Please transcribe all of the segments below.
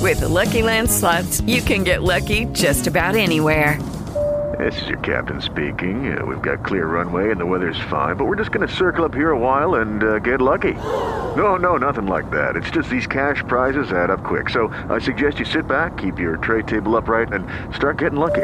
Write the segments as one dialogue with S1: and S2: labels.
S1: With the Lucky Land Slots, you can get lucky just about anywhere.
S2: This is your captain speaking. We've got clear runway and the weather's fine, but we're just going to circle up here a while and get lucky. No, nothing like that. It's just these cash prizes add up quick. So I suggest you sit back, keep your tray table upright, and start getting lucky.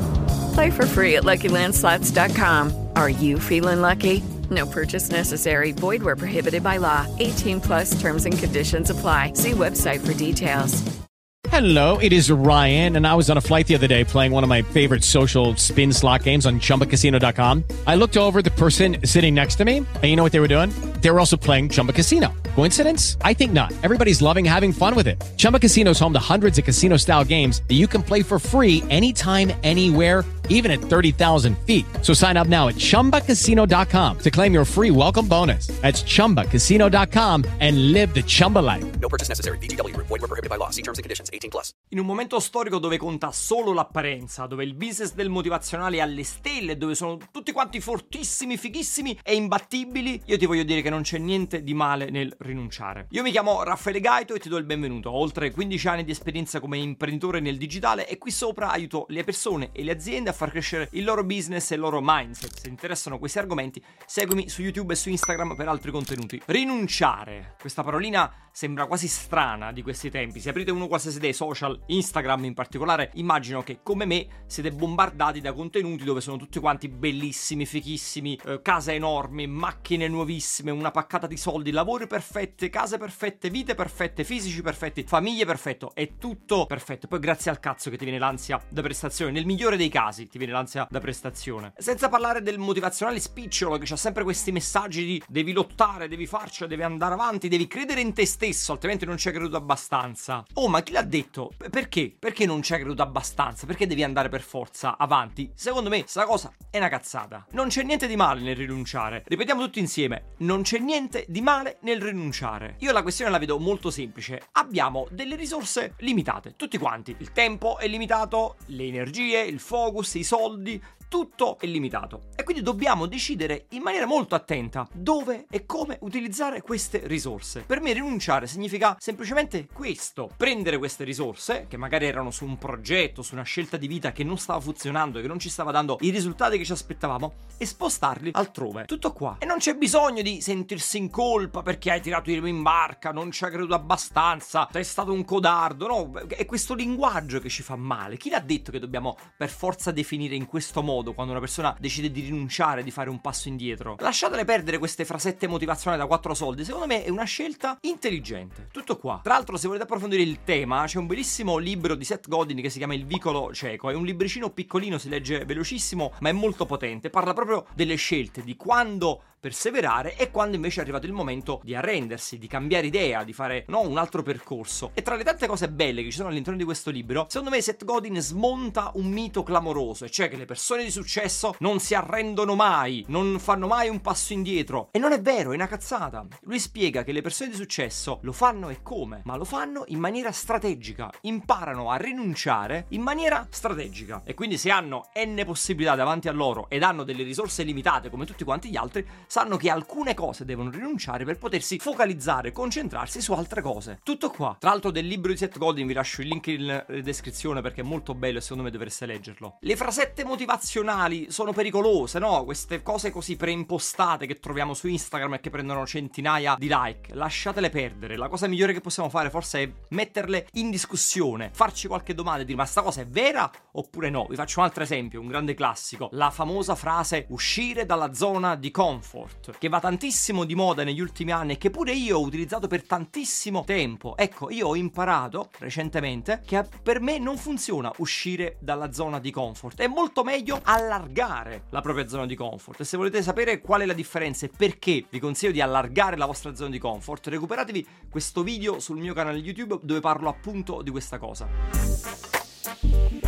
S1: Play for free at LuckyLandSlots.com. Are you feeling lucky? No purchase necessary. Void where prohibited by law. 18 plus terms and conditions apply. See website for details.
S3: Hello, it is Ryan, and I was on a flight the other day playing one of my favorite social spin slot games on ChumbaCasino.com. I looked over at the person sitting next to me, and you know what they were doing? They were also playing Chumba Casino. Coincidence? I think not. Everybody's loving having fun with it. Chumba Casino is home to hundreds of casino-style games that you can play for free anytime, anywhere, even at 30,000 feet. So sign up now at ChumbaCasino.com to claim your free welcome bonus. That's ChumbaCasino.com and live the Chumba life.
S4: No purchase necessary. VGW. Void where prohibited by law. See terms and conditions. 18 plus.
S5: In un momento storico dove conta solo l'apparenza, dove il business del motivazionale è alle stelle, dove sono tutti quanti fortissimi, fighissimi e imbattibili, io ti voglio dire che non c'è niente di male nel rinunciare. Io mi chiamo Raffaele Gaito e ti do il benvenuto. Ho oltre 15 anni di esperienza come imprenditore nel digitale e qui sopra aiuto le persone e le aziende a far crescere il loro business e il loro mindset. Se ti interessano questi argomenti, seguimi su YouTube e su Instagram per altri contenuti. Rinunciare. Questa parolina sembra quasi strana di questi tempi. Se aprite uno qualsiasi dei social, Instagram in particolare, immagino che come me siete bombardati da contenuti dove sono tutti quanti bellissimi, fichissimi, case enormi, macchine nuovissime, una paccata di soldi, lavori perfette, case perfette, vite perfette, fisici perfetti, famiglie perfetto, è tutto perfetto. Poi grazie al cazzo che ti viene l'ansia da prestazione, nel migliore dei casi ti viene l'ansia da prestazione. Senza parlare del motivazionale spicciolo che c'ha sempre questi messaggi di devi lottare, devi farcela, devi andare avanti, devi credere in te stesso, altrimenti non ci hai creduto abbastanza. Oh, ma chi l'ha detto? Perché? Perché non ci hai creduto abbastanza? Perché devi andare per forza avanti? Secondo me sta cosa è una cazzata. Non c'è niente di male nel rinunciare. Ripetiamo tutti insieme, non c'è niente di male nel rinunciare. Io la questione la vedo molto semplice. Abbiamo delle risorse limitate, tutti quanti. Il tempo è limitato, le energie, il focus, i soldi, tutto è limitato e quindi dobbiamo decidere in maniera molto attenta dove e come utilizzare queste risorse. Per me rinunciare significa semplicemente questo: prendere queste risorse che magari erano su un progetto, su una scelta di vita che non stava funzionando e che non ci stava dando i risultati che ci aspettavamo e spostarli altrove. Tutto qua. E non c'è bisogno di sentirsi in colpa perché hai tirato in barca, non ci hai creduto abbastanza, sei stato un codardo. No, è questo linguaggio che ci fa male. Chi l'ha detto che dobbiamo per forza definire in questo modo quando una persona decide di rinunciare, di fare un passo indietro? Lasciatele perdere queste frasette motivazionali da 4 soldi. Secondo me è una scelta intelligente. Tutto qua. Tra l'altro, se volete approfondire il tema, c'è un bellissimo libro di Seth Godin che si chiama Il vicolo cieco. È un libricino piccolino, si legge velocissimo, ma è molto potente. Parla proprio delle scelte, di quando perseverare e quando invece è arrivato il momento di arrendersi, di cambiare idea, di fare un altro percorso. E tra le tante cose belle che ci sono all'interno di questo libro, secondo me Seth Godin smonta un mito clamoroso, e cioè che le persone di successo non si arrendono mai, non fanno mai un passo indietro. E non è vero, è una cazzata. Lui spiega che le persone di successo lo fanno e come, ma lo fanno in maniera strategica, imparano a rinunciare in maniera strategica. E quindi se hanno n possibilità davanti a loro ed hanno delle risorse limitate come tutti quanti gli altri, sanno che alcune cose devono rinunciare per potersi focalizzare, concentrarsi su altre cose. Tutto qua. Tra l'altro del libro di Seth Godin vi lascio il link in descrizione perché è molto bello e secondo me dovreste leggerlo. Le frasette motivazionali sono pericolose, no? Queste cose così preimpostate che troviamo su Instagram e che prendono centinaia di like. Lasciatele perdere. La cosa migliore che possiamo fare forse è metterle in discussione, farci qualche domanda e dire: ma sta cosa è vera oppure no? Vi faccio un altro esempio, un grande classico. La famosa frase uscire dalla zona di comfort, che va tantissimo di moda negli ultimi anni e che pure io ho utilizzato per tantissimo tempo. Ecco, io ho imparato recentemente che per me non funziona uscire dalla zona di comfort. È molto meglio allargare la propria zona di comfort. E se volete sapere qual è la differenza e perché vi consiglio di allargare la vostra zona di comfort, recuperatevi questo video sul mio canale YouTube dove parlo appunto di questa cosa.